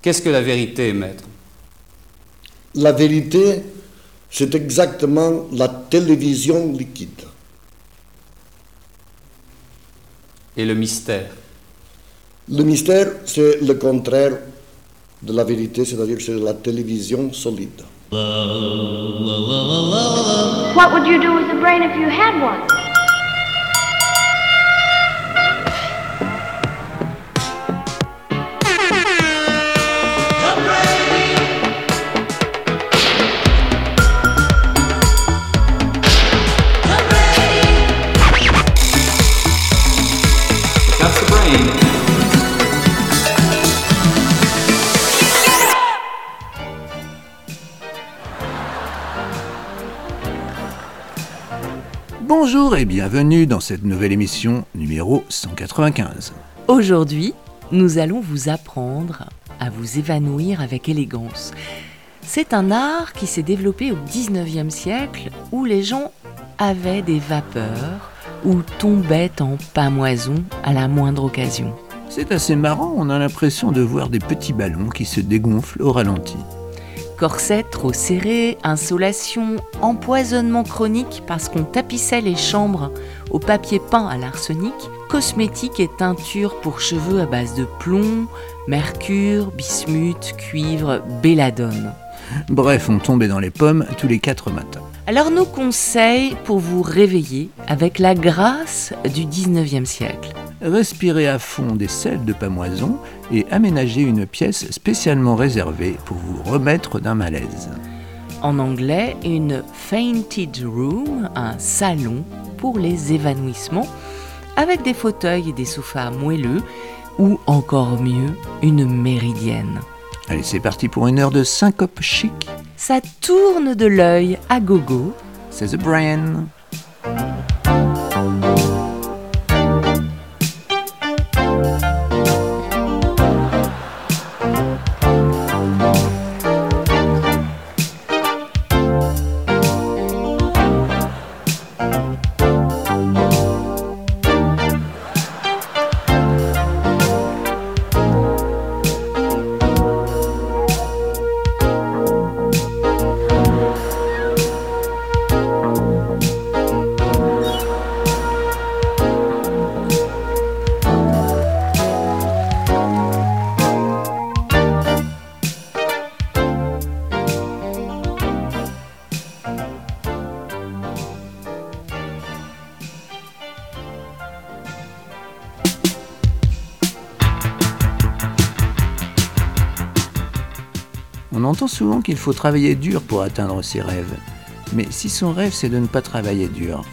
Qu'est-ce que la vérité, maître? La vérité, c'est exactement la télévision liquide. Et le mystère? Le mystère, c'est le contraire de la vérité, c'est-à-dire que c'est la télévision solide. What would you do with the brain if you had one? Bonjour et bienvenue dans cette nouvelle émission numéro 195. Aujourd'hui, nous allons vous apprendre à vous évanouir avec élégance. C'est un art qui s'est développé au 19e siècle où les gens avaient des vapeurs ou tombaient en pamoison à la moindre occasion. C'est assez marrant, on a l'impression de voir des petits ballons qui se dégonflent au ralenti. Corset trop serré, insolation, empoisonnement chronique parce qu'on tapissait les chambres au papier peint à l'arsenic, cosmétiques et teintures pour cheveux à base de plomb, mercure, bismuth, cuivre, belladone. Bref, on tombait dans les pommes tous les 4 matins. Alors nos conseils pour vous réveiller avec la grâce du 19e siècle. Respirez à fond des sels de pamoison et aménagez une pièce spécialement réservée pour vous remettre d'un malaise. En anglais, une fainted room, un salon pour les évanouissements, avec des fauteuils et des sofas moelleux, ou encore mieux, une méridienne. Allez, c'est parti pour une heure de syncope chic. Ça tourne de l'œil à gogo. C'est The Brain. On entend souvent qu'il faut travailler dur pour atteindre ses rêves. Mais si son rêve, c'est de ne pas travailler dur,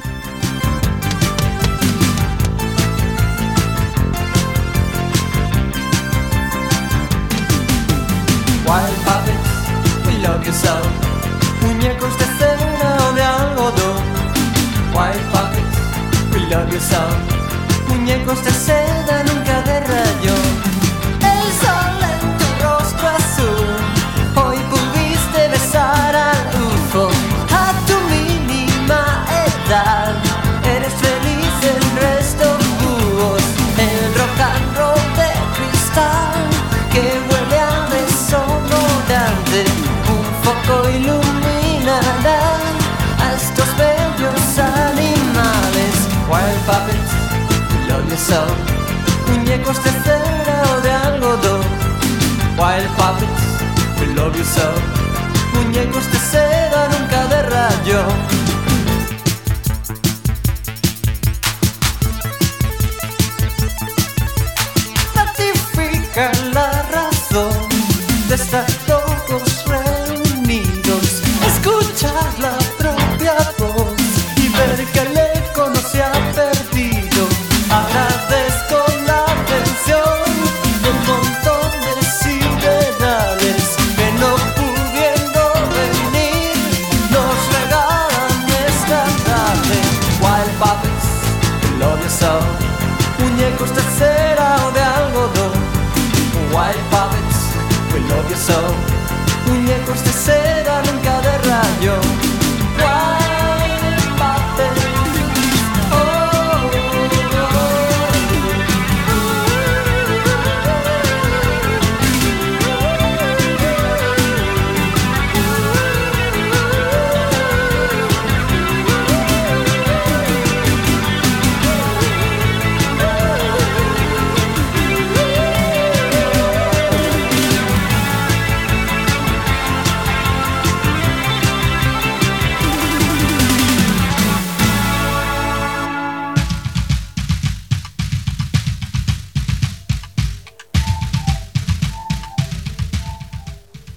Wild puppets, we love you so. Muñecos de cera o de algodón. Wild puppets, we love you so. Muñecos de seda, nunca de rayón. El sol en tu rostro azul. Hoy pudiste besar al UFO. A tu mínima edad. Eres feliz, el resto búhos. El rock and roll de cristal que huele a desodorante. Un foco iluminará a estos bellos animales. Wild puppets, we love you so. Muñecos de cera o de algodón. Wild puppets, we love you so. Muñecos de seda, nunca de rayón. Ratifica la razón de estar todos reunidos, escuchar la propia voz y ver que el eco no se ha perdido. Agradezco la atención de un montón de siderales que no pudiendo venir nos regalan esta tarde. Wild puppets, we love you so. Muñecos de cera o de algodón. Wild puppets, we love you so. Muñecos de seda, nunca de rayón. Wild puppets, oh,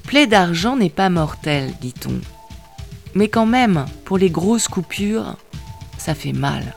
plaie d'argent n'est pas mortelle, dit-on. Mais quand même, pour les grosses coupures, ça fait mal.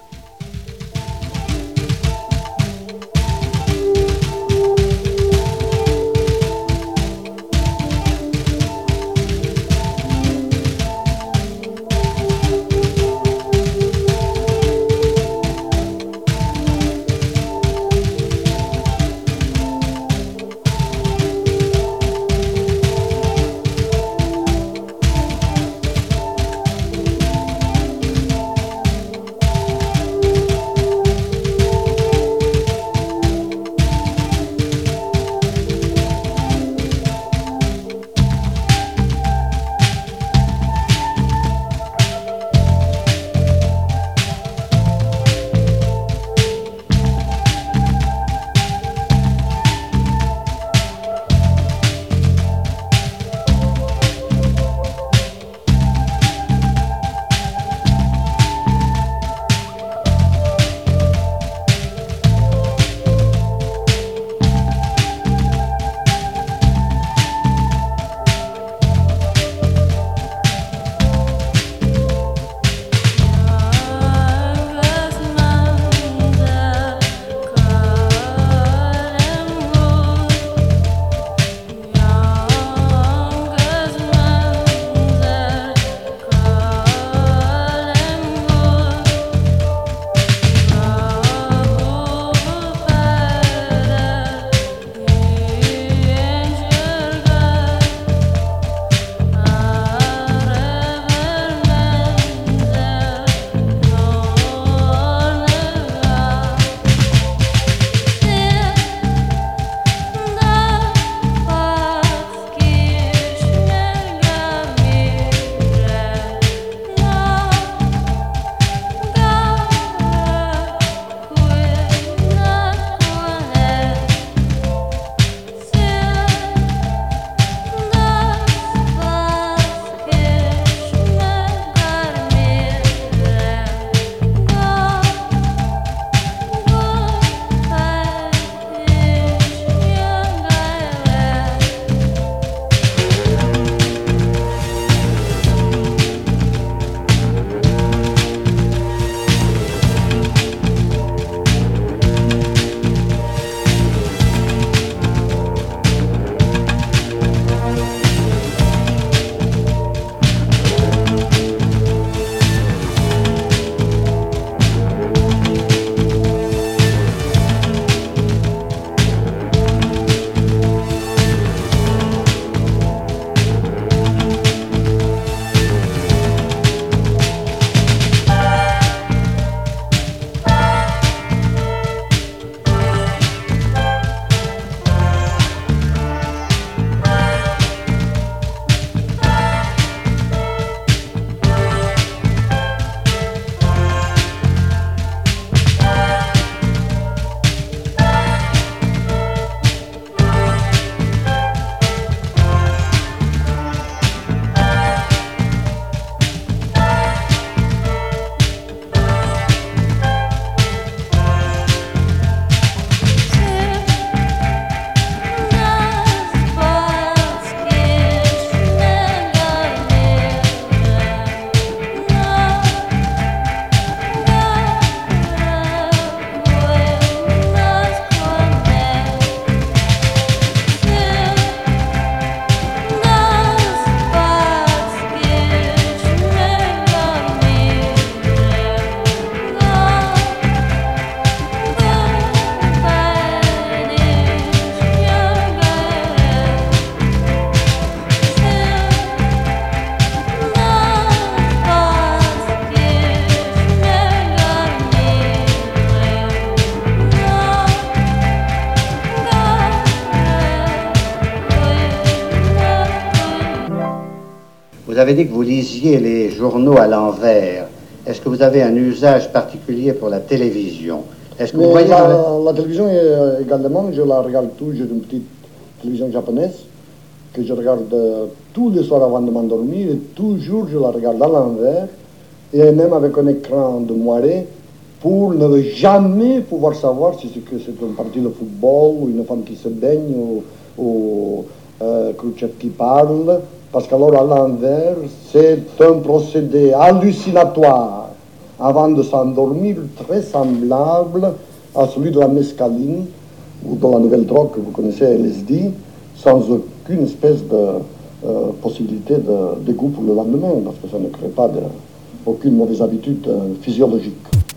Vous avez dit que vous lisiez les journaux à l'envers. Est-ce que vous avez un usage particulier pour la télévision? Est-ce que vous voyez la télévision également, je la regarde toujours, une petite télévision japonaise que je regarde tous les soirs avant de m'endormir et toujours je la regarde à l'envers et même avec un écran de moiré pour ne jamais pouvoir savoir si c'est une partie de football ou une femme qui se baigne ou Crucetti parle, parce qu'alors à l'envers, c'est un procédé hallucinatoire avant de s'endormir, très semblable à celui de la mescaline ou de la nouvelle drogue que vous connaissez, LSD, sans aucune espèce de possibilité de goût pour le lendemain, parce que ça ne crée pas aucune mauvaise habitude physiologique.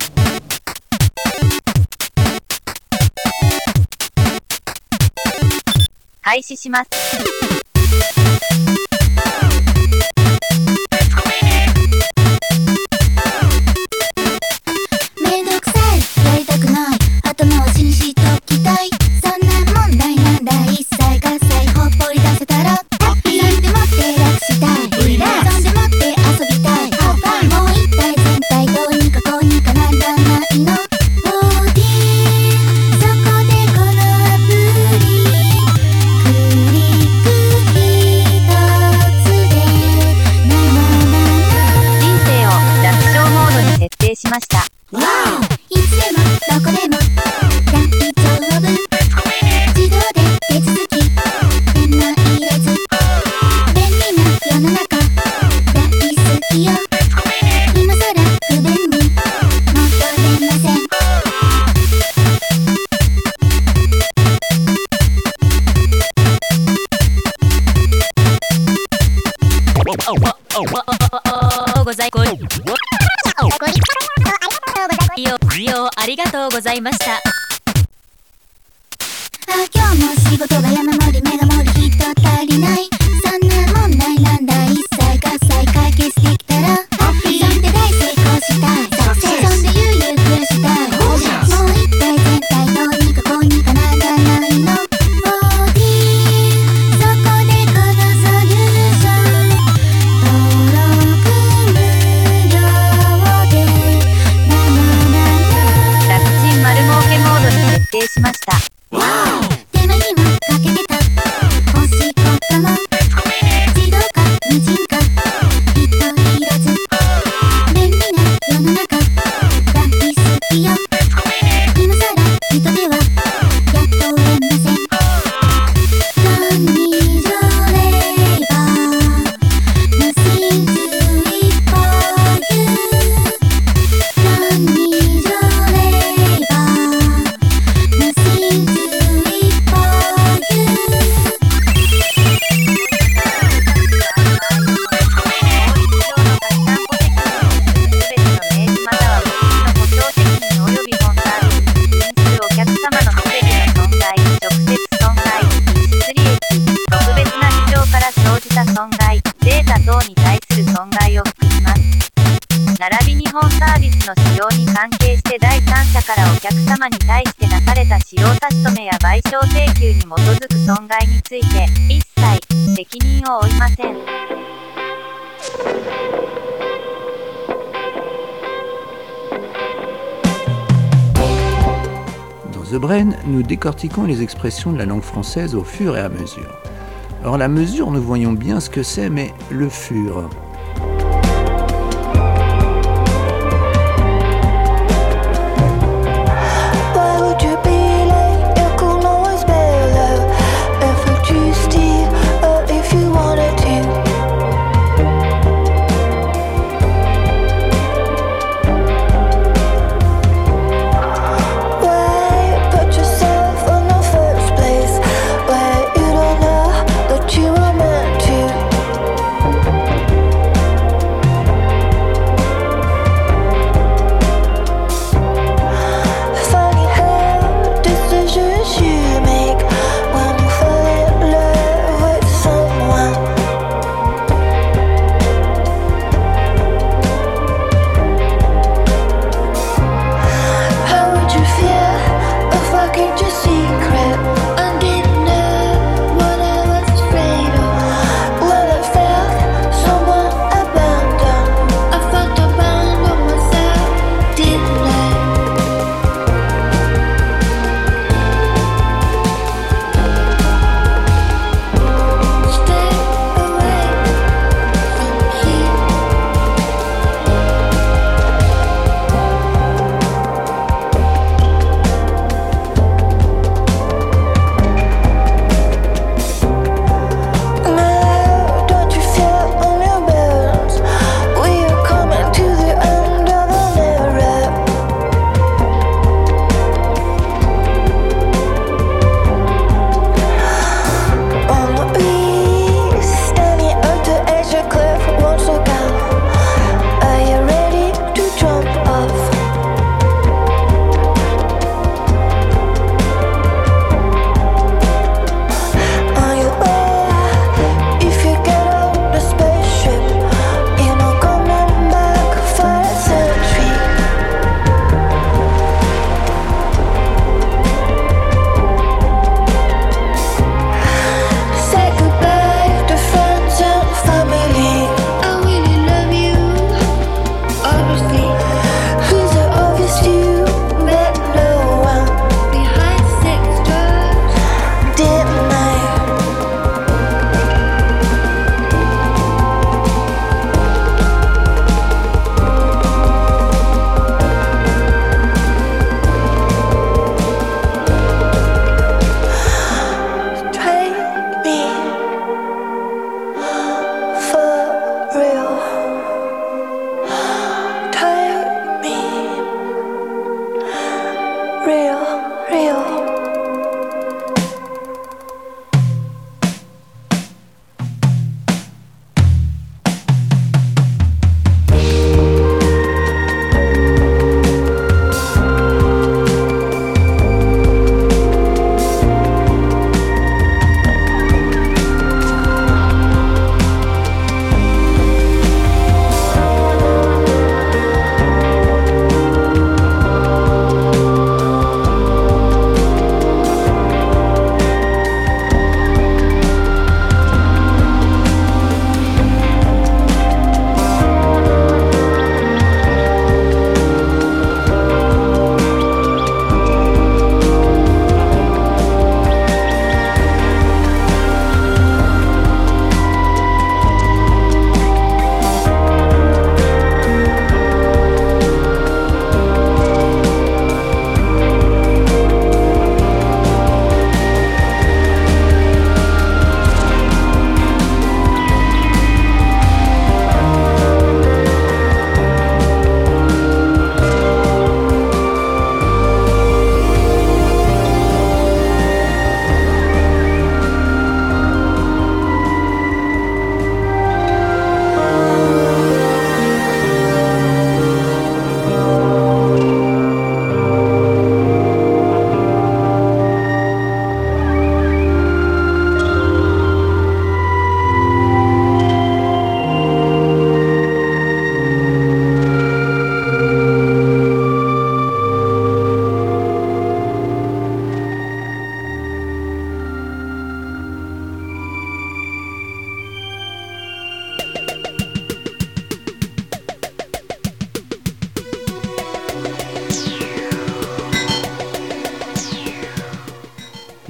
The Brain, nous décortiquons les expressions de la langue française au fur et à mesure. Or, la mesure, nous voyons bien ce que c'est, mais le fur.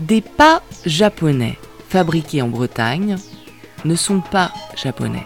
Des pas japonais fabriqués en Bretagne ne sont pas japonais.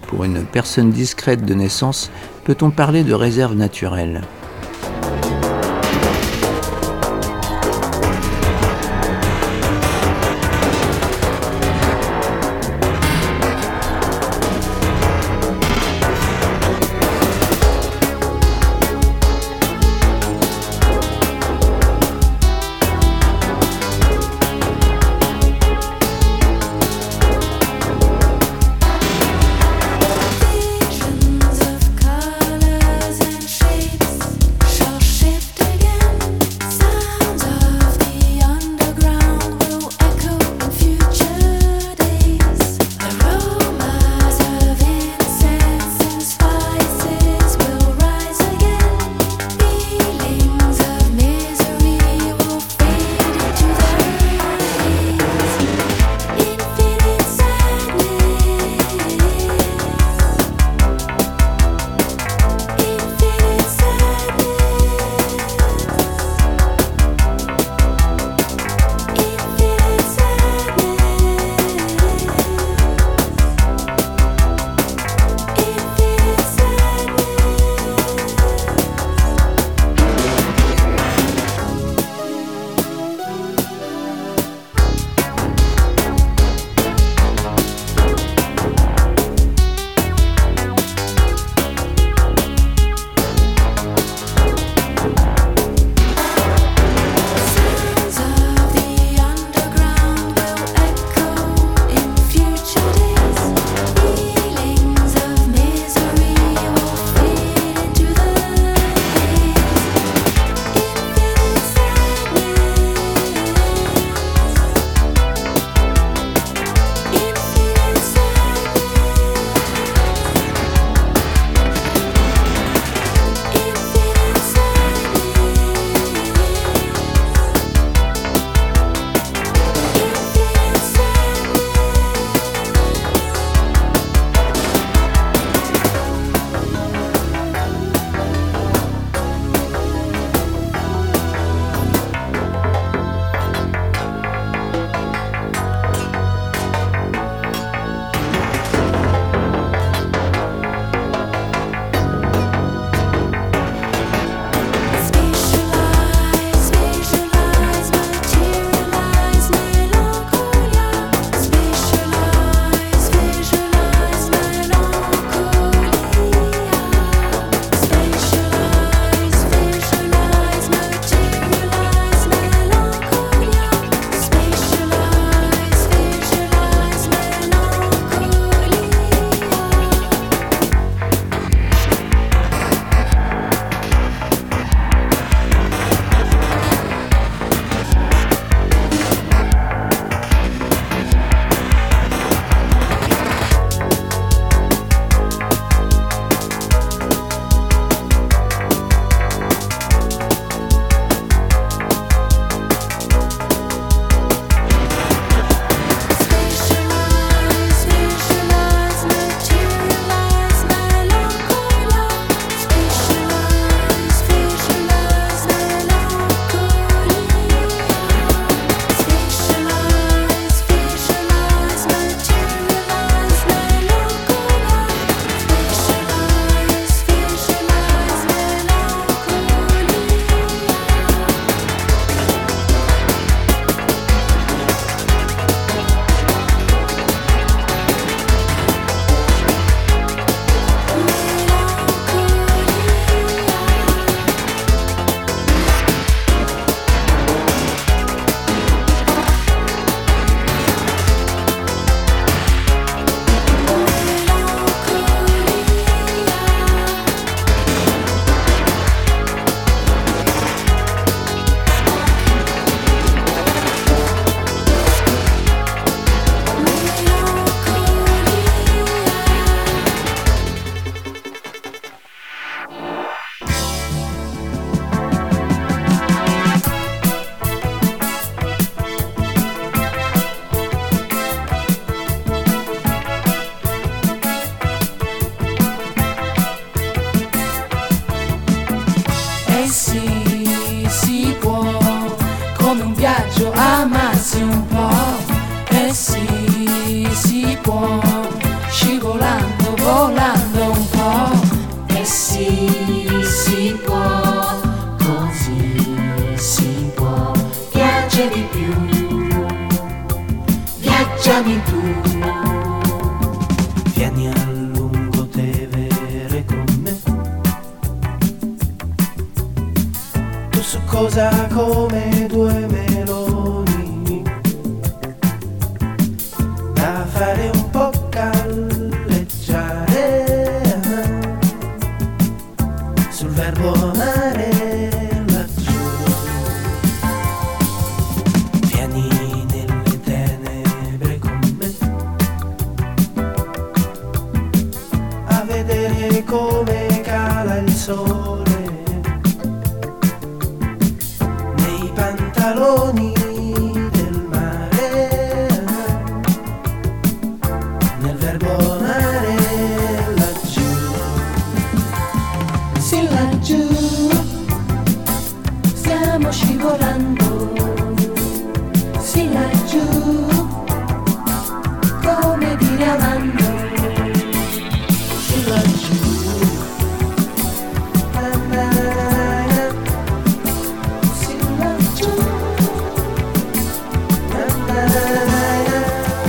Pour une personne discrète de naissance, peut-on parler de réserve naturelle ? può, scivolando viaggiami tu. Vieni a Lungotevere con me. Tu su cosa come due meloni da fare un po' galleggiare sul verbo amare laggiù. Vieni nelle tenebre con me a vedere come cala il sole nei pantaloni del mare, nel verbo amare laggiù. Sì, laggiù stiamo scivolando, sì, laggiù come dire amando, sì, laggiù. Na, na, na. Sì, laggiù. Na, na, na.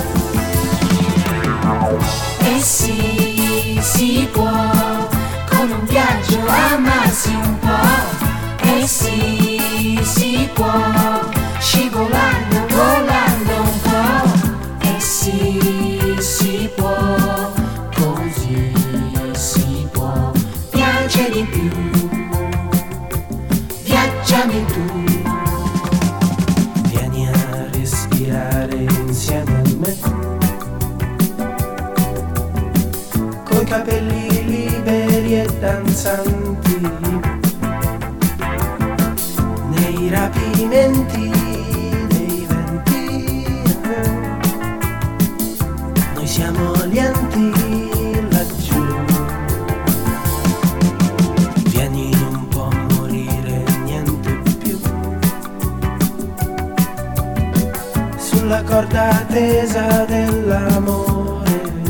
E si può con un viaggio amarsi un po', e si può scivolando, volando un po', e si può, così si può piangere di più, viaggiami tu. Vieni a respirare insieme a me, coi capelli liberi e danzanti, nei rapimenti dei venti. Noi siamo alienti laggiù. Vieni, non può morire niente più, sulla corda tesa dell'amore,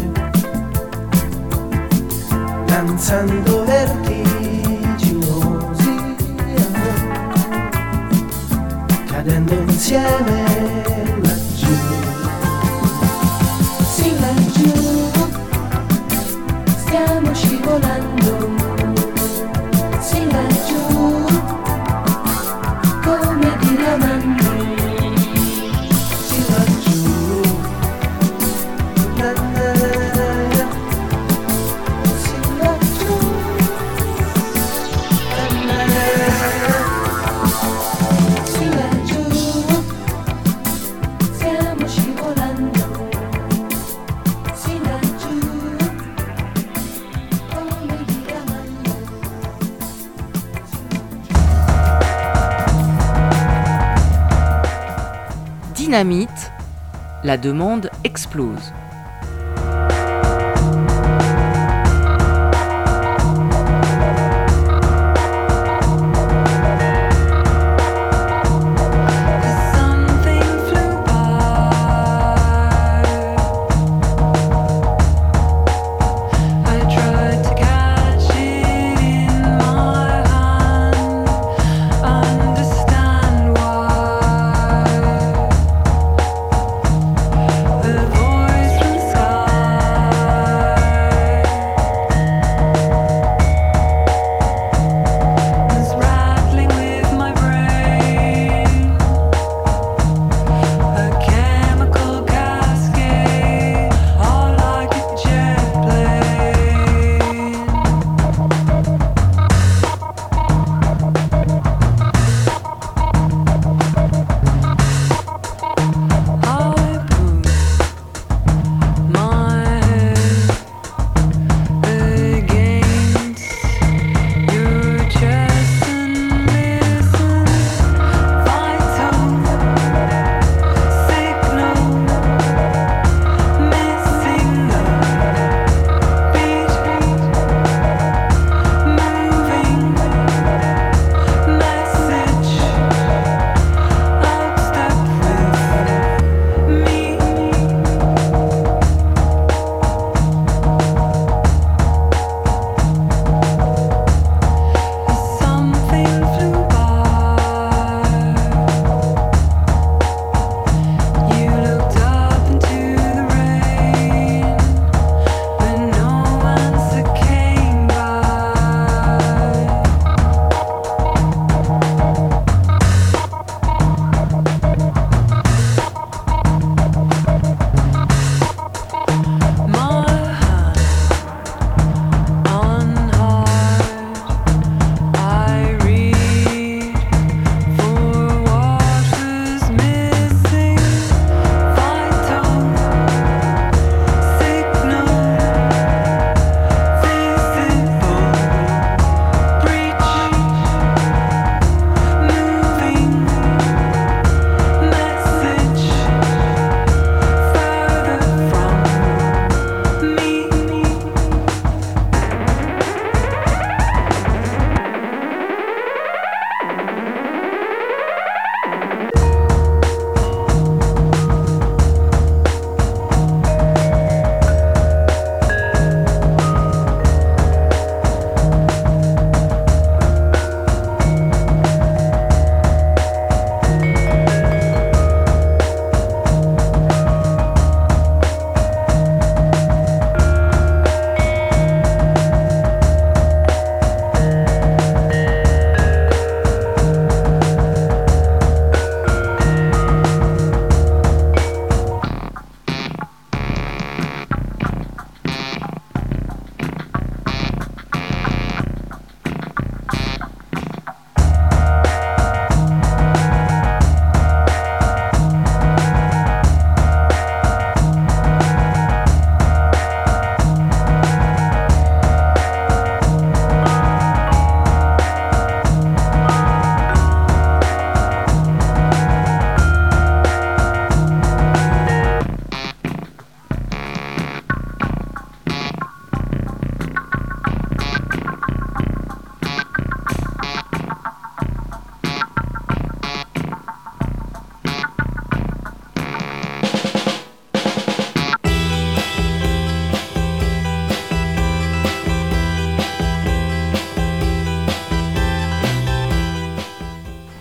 danzando vertiginosi, cadendo insieme laggiù. Sì, laggiù stiamo scivolando, sì, laggiù come dire amando, sì, laggiù. Na, na, na. Sì, laggiù. Na, na, na. Sì, laggiù stiamo scivolando, sì, laggiù come dire amando. Dynamite, la demande explose. The voice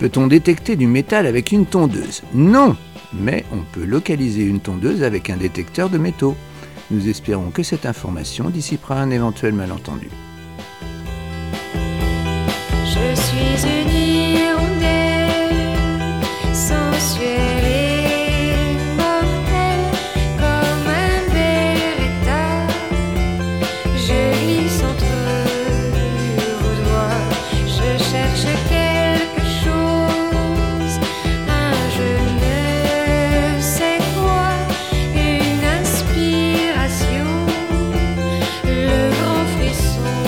Peut-on détecter du métal avec une tondeuse? Non, mais on peut localiser une tondeuse avec un détecteur de métaux. Nous espérons que cette information dissipera un éventuel malentendu. Je suis une hirondelle, sensuelle et mortelle, comme un bel état. Je glisse entre vos doigts, je cherche quelque chose, un je ne sais quoi, une inspiration, le grand frisson.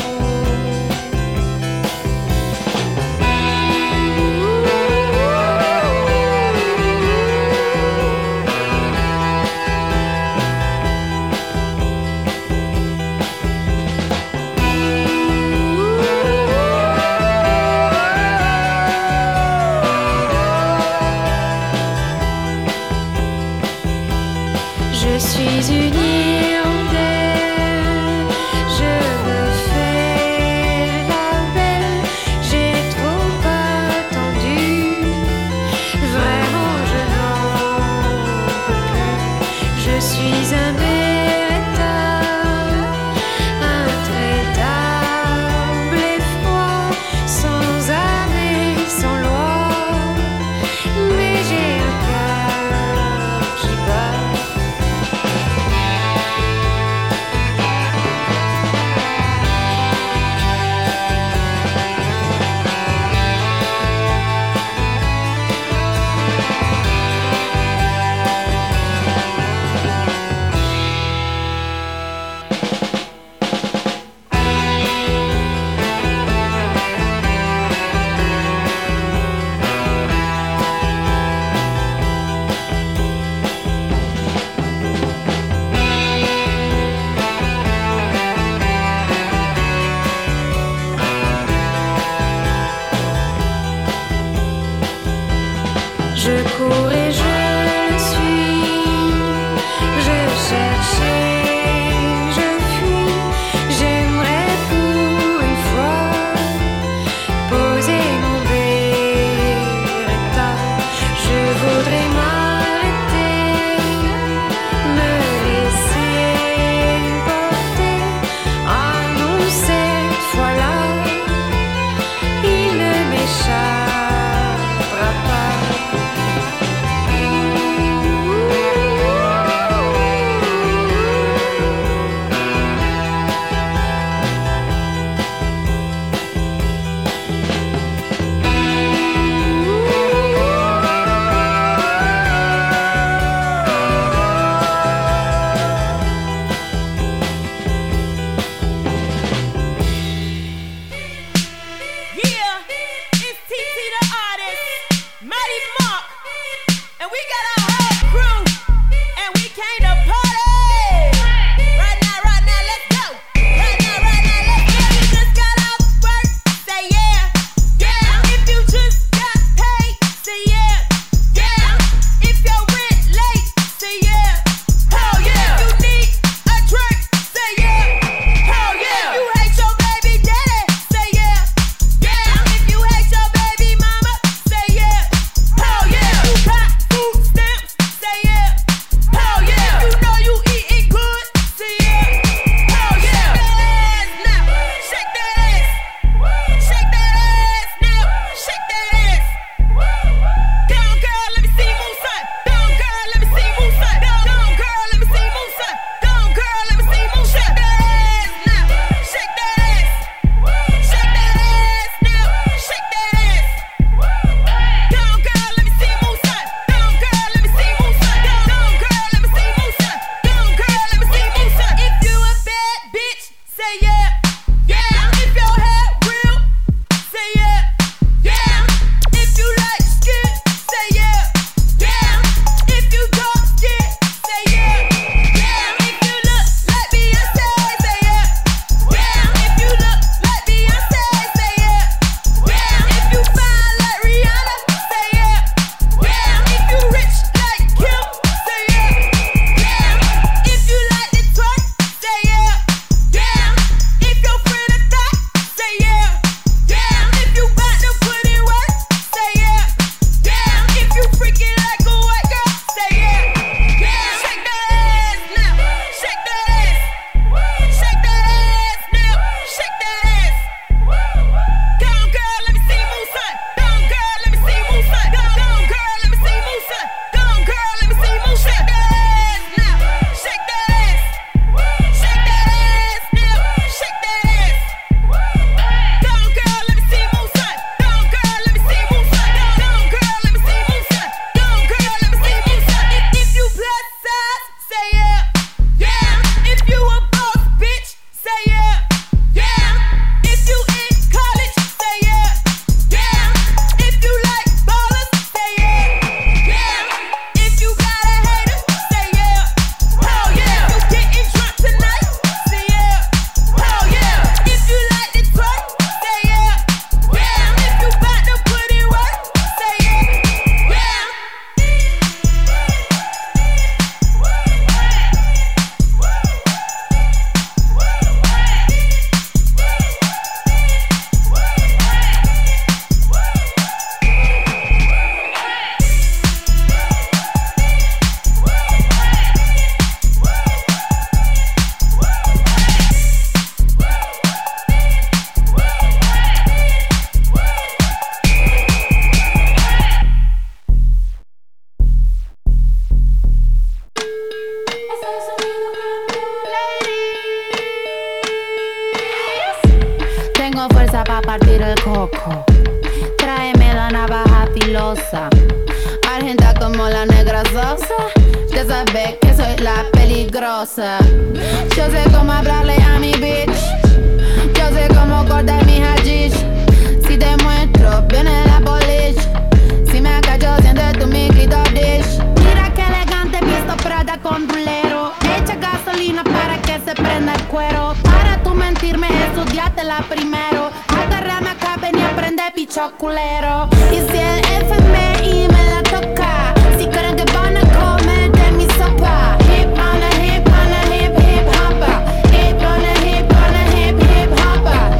lista para partir el coco. Tráeme la navaja filosa. Argenta como la negra Sosa. Ya sabes que soy la peligrosa. Yo sé cómo hablarle a mi bitch. Yo sé cómo cortar mi hashish. Si te muestro, viene la polish. Si me acallo, siente tu mi clitoris. Mira que elegante, visto Prada con rulero. Echa gasolina para que se prenda el cuero. Para tú mentirme, estudiátela primero. Agárrame acá, ven y aprende picho culero. Y si el FMI me la toca, si creen que van a comer de mi sopa. Hip on a hip on a hip hip hoppa. Hip on a hip hip hoppa.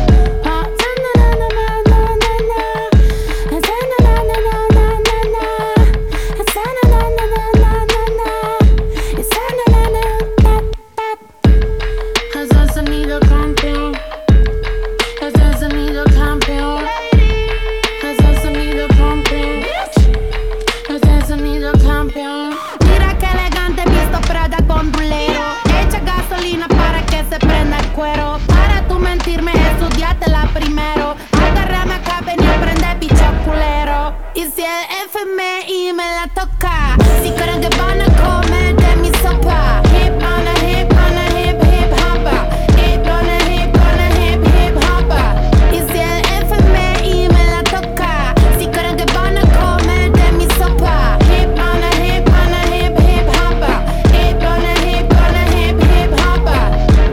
Es el sonido campeón. Es el sonido campeón. Es el sonido campeón. Es el sonido campeón. Mira que elegante, visto Prada con rulero. Echa gasolina para que se prenda el cuero. Para tú mentirme, estudiátela primero. Agárrame acá, ven y aprende picho culero. Y si el FMI me la toca, si creen que van a comer de mi sopa. Hip on a hip hip hoppa. Hip on a hip hip hoppa. Y si el FMI me la toca, si creen que van a comer de mi sopa. Hip on a hip hip hoppa. Hip on a hip hip hoppa.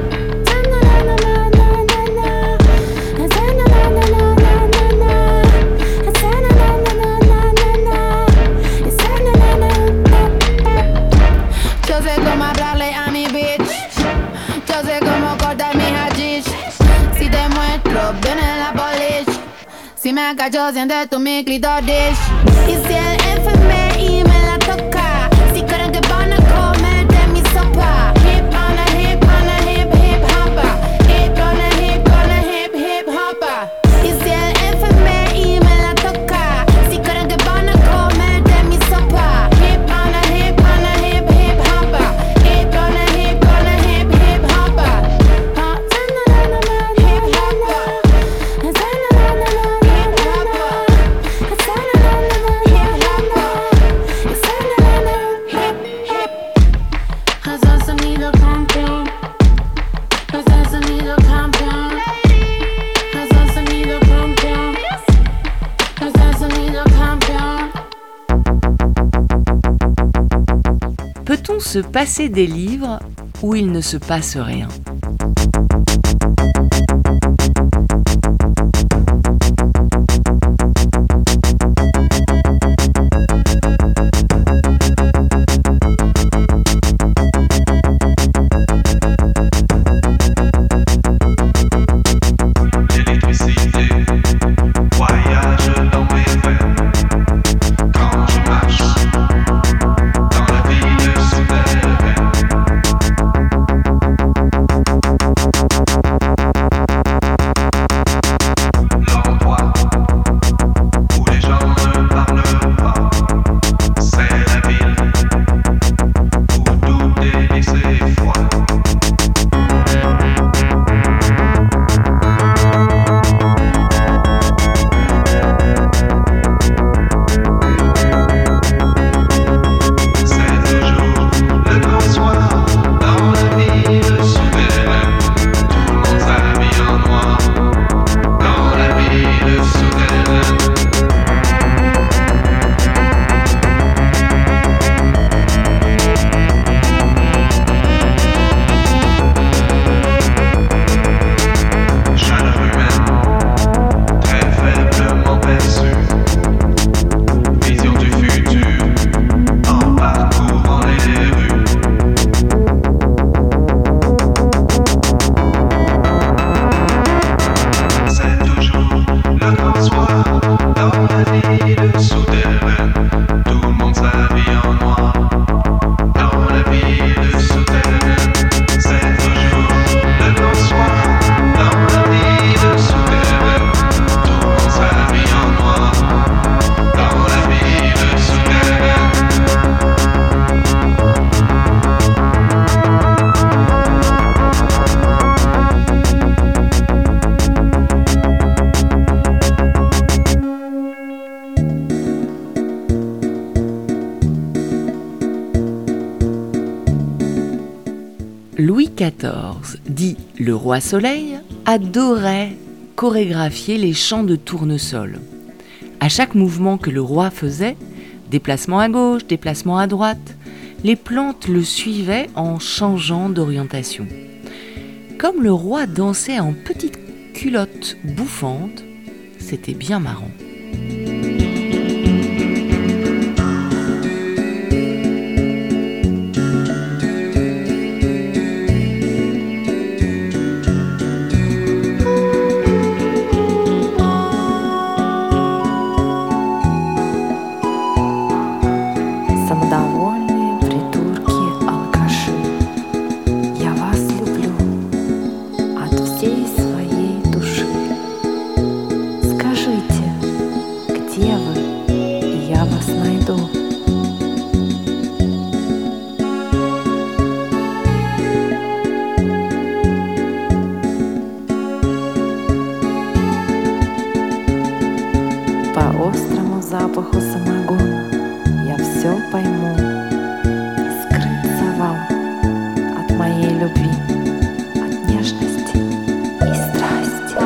Yo sé cómo hablarle a mi bitch. Yo sé cómo cortar mi hashish. Si te muestro, viene la polish. Si me acallo, siente tu mi clitoris. Y si el FMI me la toca, si creen que van a comer de mi sopa. Hip on a hip hip hoppa. Hip on a hip hip hoppa. Y si el FMI me la toca, si creen que van a comer de mi sopa. Hip on a hip hip hoppa. Hip on a hip hip hoppa. Es el sonido campeón. Es el sonido campeón. Es el sonido campeón. Es el sonido campeón. Peut-on se passer des livres où il ne se passe rien ? L'électricité voyage dans mes veines quand je marche dans la ville souterraine. Louis XIV, dit le roi Soleil, adorait chorégraphier les chants de tournesol. À chaque mouvement que le roi faisait, déplacement à gauche, déplacement à droite, les plantes le suivaient en changeant d'orientation. Comme le roi dansait en petites culottes bouffantes, c'était bien marrant. Самодовольные придурки, алкаши, я вас люблю от всей своей души. Скажите, где вы, и я вас найду. По острому запаху самогона я все пойму, не скрыться вам от моей любви, от нежности и страсти.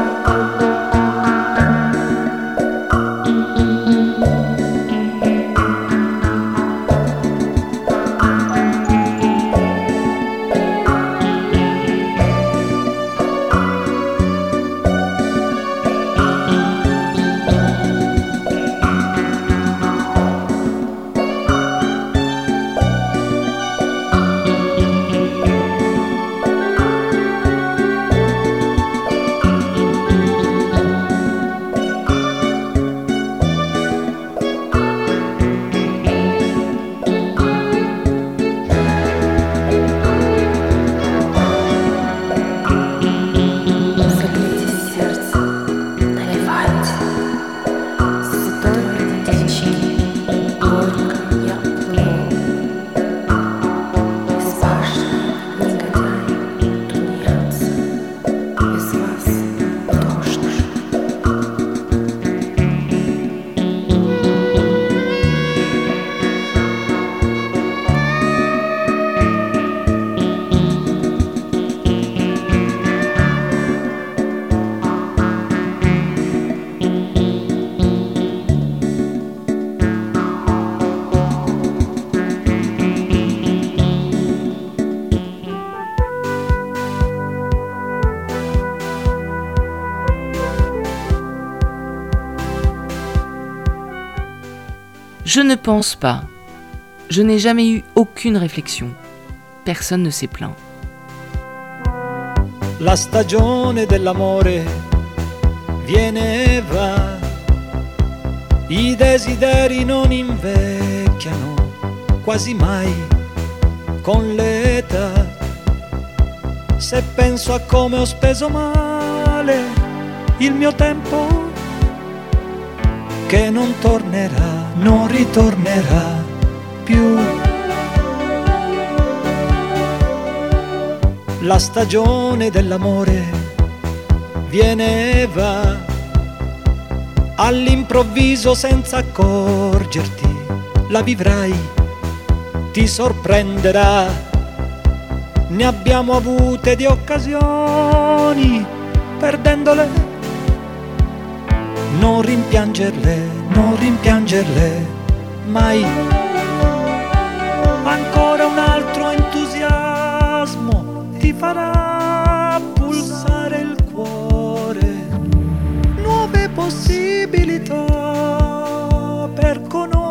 Je ne pense pas. Je n'ai jamais eu aucune réflexion. Personne ne s'est plaint. La stagione dell'amore viene e va, i desideri non invecchiano quasi mai con l'età. Se penso a come ho speso male il mio tempo, che non tornerà, non ritornerà più. La stagione dell'amore viene e va, all'improvviso senza accorgerti, la vivrai, ti sorprenderà. Ne abbiamo avute di occasioni, perdendole. Non rimpiangerle mai. Ancora un altro entusiasmo ti farà pulsare il cuore, nuove possibilità per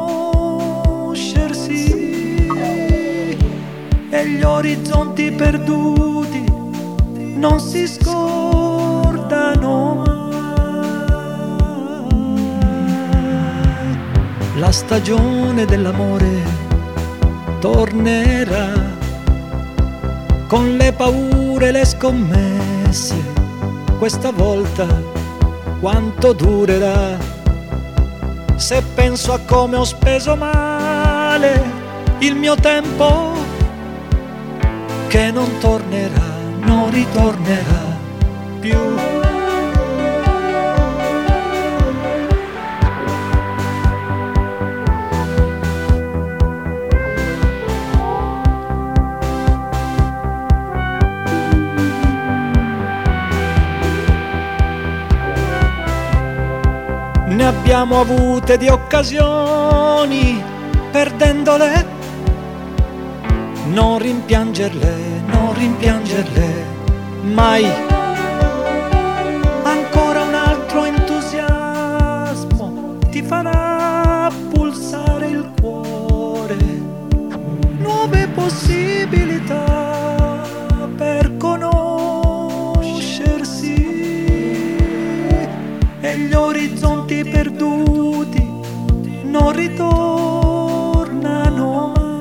conoscersi, e gli orizzonti perduti non si scordano mai. La stagione dell'amore tornerà, con le paure e le scommesse. Questa volta quanto durerà? Se penso a come ho speso male il mio tempo, che non tornerà, non ritornerà più. abbiamo avute di occasioni, perdendole, non rimpiangerle mai. Ancora un altro entusiasmo ti farà pulsare il cuore, nuove possibilità per conoscersi e gli orizzonti perduti non ritornano mai.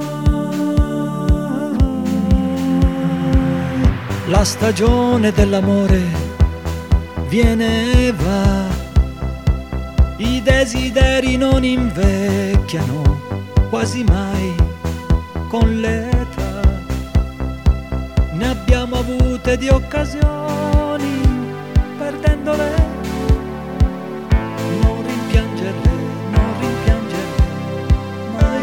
La stagione dell'amore viene e va, i desideri non invecchiano quasi mai con l'età. Ne abbiamo avute di occasioni, perdendole, non rimpiangerle mai.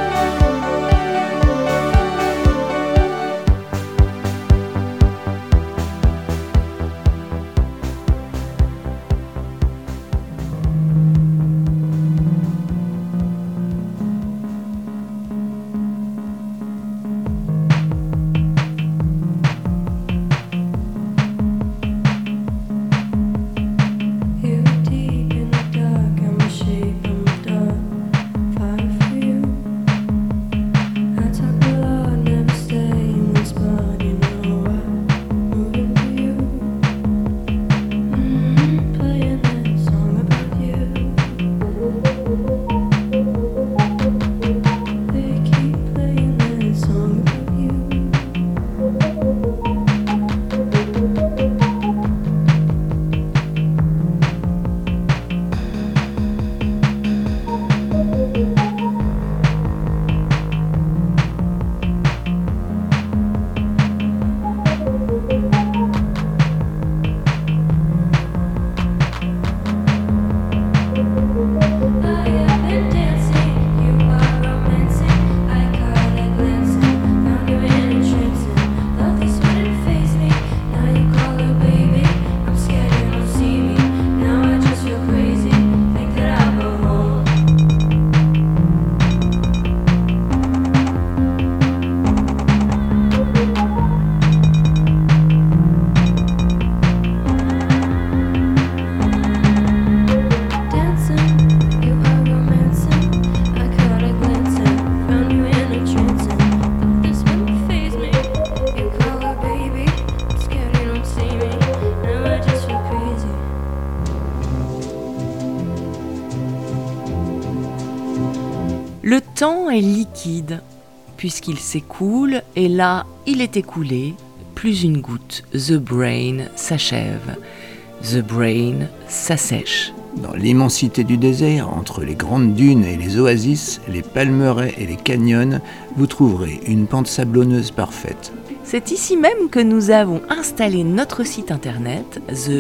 Le temps est liquide, puisqu'il s'écoule, et là, il est écoulé, plus une goutte. The brain s'achève. The brain s'assèche. Dans l'immensité du désert, entre les grandes dunes et les oasis, les palmeraies et les canyons, vous trouverez une pente sablonneuse parfaite. C'est ici même que nous avons installé notre site internet,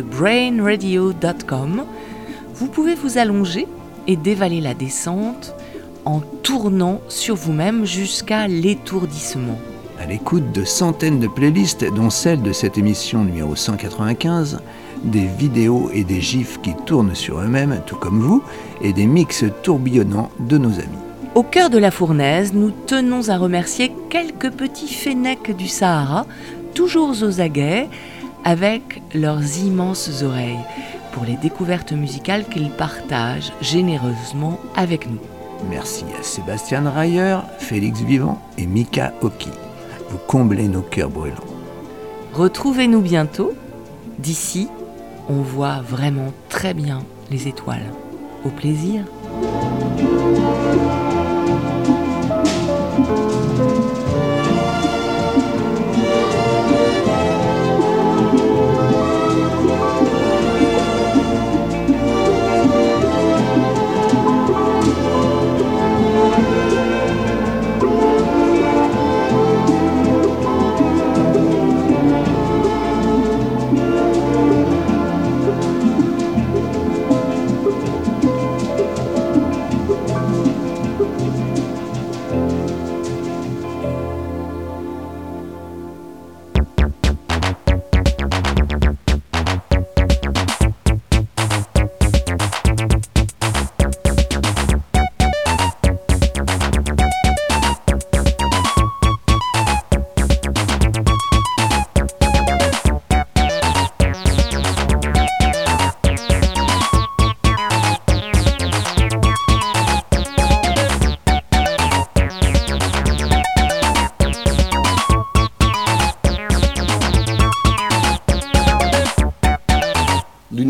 thebrainradio.com. Vous pouvez vous allonger et dévaler la descente en tournant sur vous-même jusqu'à l'étourdissement. À l'écoute de centaines de playlists, dont celle de cette émission numéro 195, des vidéos et des gifs qui tournent sur eux-mêmes, tout comme vous, et des mix tourbillonnants de nos amis. Au cœur de la fournaise, nous tenons à remercier quelques petits fennecs du Sahara, toujours aux aguets, avec leurs immenses oreilles, pour les découvertes musicales qu'ils partagent généreusement avec nous. Merci à Sébastien Rayer, Félix Vivant et Mika Oki. Vous comblez nos cœurs brûlants. Retrouvez-nous bientôt. D'ici, on voit vraiment très bien les étoiles. Au plaisir.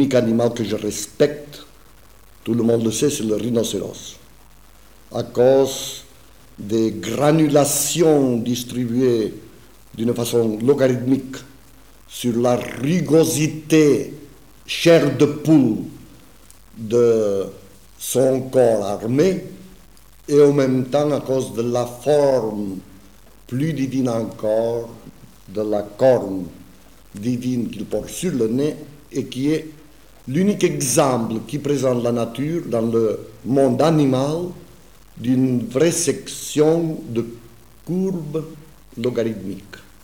l'unique animal que je respecte, tout le monde le sait, c'est le rhinocéros. À cause des granulations distribuées d'une façon logarithmique sur la rugosité chair de poule de son corps armé, et en même temps à cause de la forme plus divine encore de la corne divine qu'il porte sur le nez et qui est l'unique exemple qui présente la nature dans le monde animal d'une vraie section de courbe logarithmique.